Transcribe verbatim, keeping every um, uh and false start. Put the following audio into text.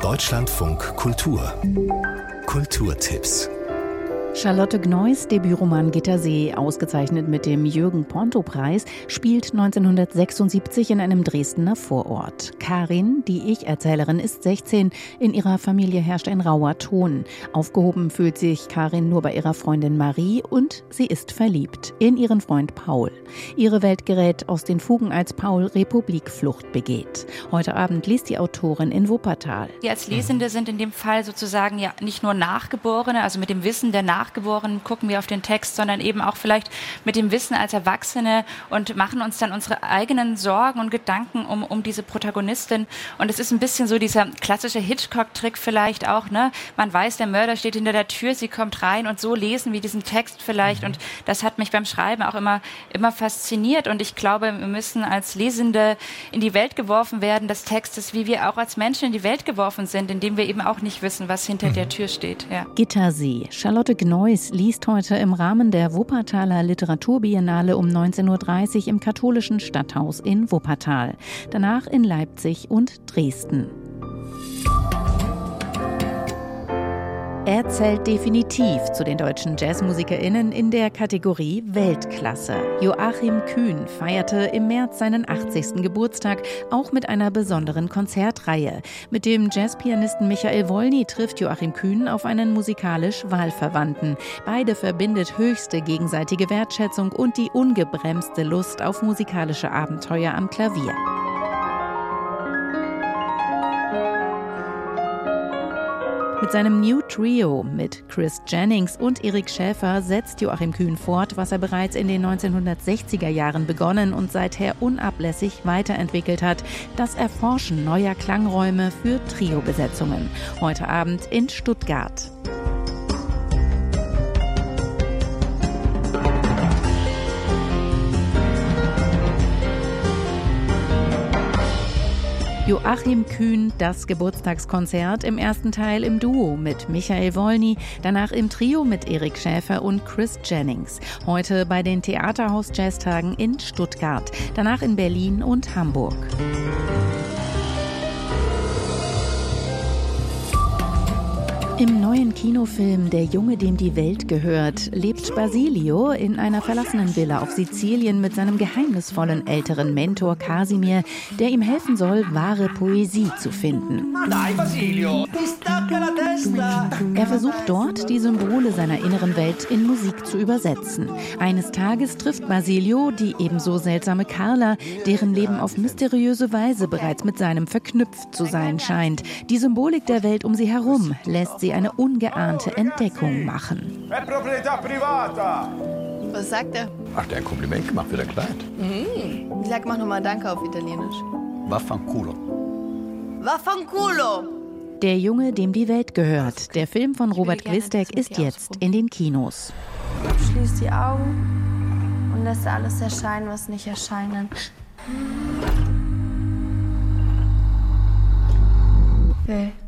Deutschlandfunk Kultur. Kulturtipps. Charlotte Gneuss' Debütroman Gittersee, ausgezeichnet mit dem Jürgen-Ponto-Preis, spielt neunzehnhundertsechsundsiebzig in einem Dresdner Vorort. Karin, die Ich-Erzählerin, ist sechzehn. In ihrer Familie herrscht ein rauer Ton. Aufgehoben fühlt sich Karin nur bei ihrer Freundin Marie und sie ist verliebt in ihren Freund Paul. Ihre Welt gerät aus den Fugen, als Paul Republikflucht begeht. Heute Abend liest die Autorin in Wuppertal. Wir als Lesende sind in dem Fall sozusagen ja nicht nur Nachgeborene, also mit dem Wissen der Nachgeborenen, Nachgeborenen gucken wir auf den Text, sondern eben auch vielleicht mit dem Wissen als Erwachsene und machen uns dann unsere eigenen Sorgen und Gedanken um, um diese Protagonistin. Und es ist ein bisschen so dieser klassische Hitchcock-Trick vielleicht auch, ne? Man weiß, der Mörder steht hinter der Tür, sie kommt rein und so lesen wir diesen Text vielleicht. Und das hat mich beim Schreiben auch immer, immer fasziniert. Und ich glaube, wir müssen als Lesende in die Welt geworfen werden des Textes, wie wir auch als Menschen in die Welt geworfen sind, indem wir eben auch nicht wissen, was hinter mhm. der Tür steht. Ja. Gittersee. Charlotte Gneuss liest heute im Rahmen der Wuppertaler Literaturbiennale um neunzehn Uhr dreißig im katholischen Stadthaus in Wuppertal. Danach in Leipzig und Dresden. Er zählt definitiv zu den deutschen JazzmusikerInnen in der Kategorie Weltklasse. Joachim Kühn feierte im März seinen achtzigsten Geburtstag, auch mit einer besonderen Konzertreihe. Mit dem Jazzpianisten Michael Wolny trifft Joachim Kühn auf einen musikalisch Wahlverwandten. Beide verbindet höchste gegenseitige Wertschätzung und die ungebremste Lust auf musikalische Abenteuer am Klavier. Mit seinem New Trio mit Chris Jennings und Erik Schäfer setzt Joachim Kühn fort, was er bereits in den neunzehnhundertsechziger Jahren begonnen und seither unablässig weiterentwickelt hat: das Erforschen neuer Klangräume für Trio-Besetzungen. Heute Abend in Stuttgart. Joachim Kühn, das Geburtstagskonzert, im ersten Teil im Duo mit Michael Wolny, danach im Trio mit Erik Schäfer und Chris Jennings. Heute bei den Theaterhaus-Jazztagen in Stuttgart, danach in Berlin und Hamburg. Im neuen Kinofilm Der Junge, dem die Welt gehört, lebt Basilio in einer verlassenen Villa auf Sizilien mit seinem geheimnisvollen älteren Mentor Kasimir, der ihm helfen soll, wahre Poesie zu finden. Er versucht dort, die Symbole seiner inneren Welt in Musik zu übersetzen. Eines Tages trifft Basilio die ebenso seltsame Carla, deren Leben auf mysteriöse Weise bereits mit seinem verknüpft zu sein scheint. Die Symbolik der Welt um sie herum lässt sie eine ungeahnte Entdeckung machen. Was sagt er? Ach, der hat ein Kompliment gemacht für dein Kleid. Mhm. Wie sagt man nochmal Danke auf Italienisch? Vaffanculo. Vaffanculo! Der Junge, dem die Welt gehört. Der Film von Robert Gwisdek ist jetzt in den Kinos. Schließ die Augen und lässt alles erscheinen, was nicht erscheinen. will.